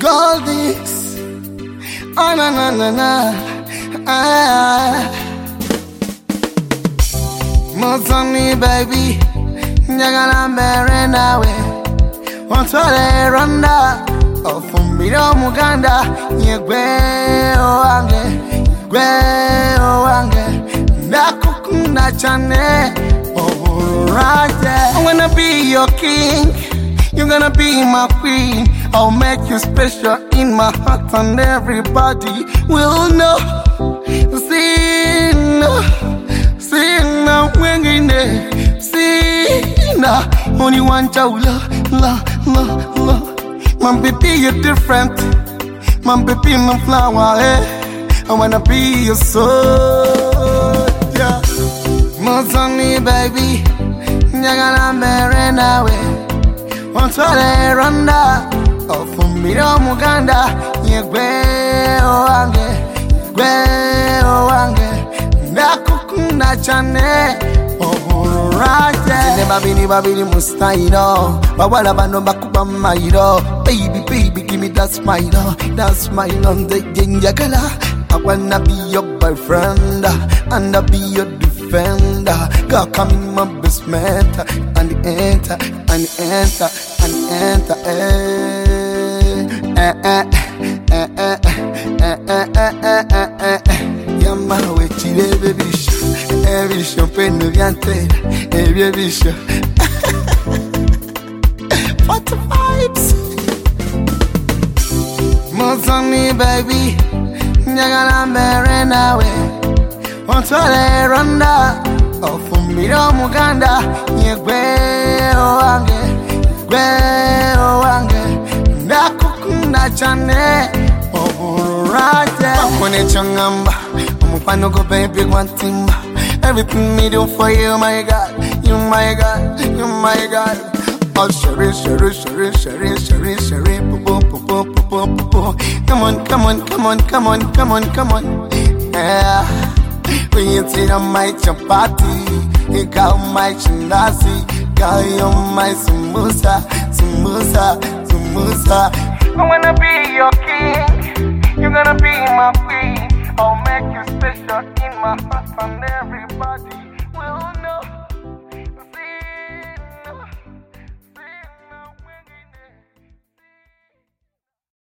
Goldix. Oh na na na na. Mozoni baby, njagala mbere nawe. Ontwale ronda, ofumbira omuganda. Yegwe owange, yegwe owange. Ndakukunda cyane, alright. I'm gonna be your king, you're gonna be my queen. I'll make you special in my heart and everybody will know. Sina wengine, sina only one chaula, la. My baby you're different, my baby my flower, eh. I wanna be your soldier. Mozoni baby, njagala mbere nawe. Ontwale ronda, ofumbira omuganda. Yegwe owange, yegwe owange. Ndakukunda cyane, alright. Zine babiri mustayiro, bawala bano bakuba mayiro. Baby, give me that smile, ndege njagala. I wanna be your boyfriend, and I'll be your defender. Girl, come in my basement, and enter. Yama wechile baby show, every champagne viante, every show. What the vibes? Mozoni baby, njagala mbere nawe. Ontwale ronda, ofumbira omuganda. Yegwe owange, yegwe owange. Ndakukunda cyane, alright. Bakone changamba, umupano go baby wantimba. Everything me do for you, my God, you my God, you my God. Oh Sherry, po. Come on. Yeah. When you see on my chapati, you got my chinasi, got you my samosa. I wanna be your king, you're gonna be my queen.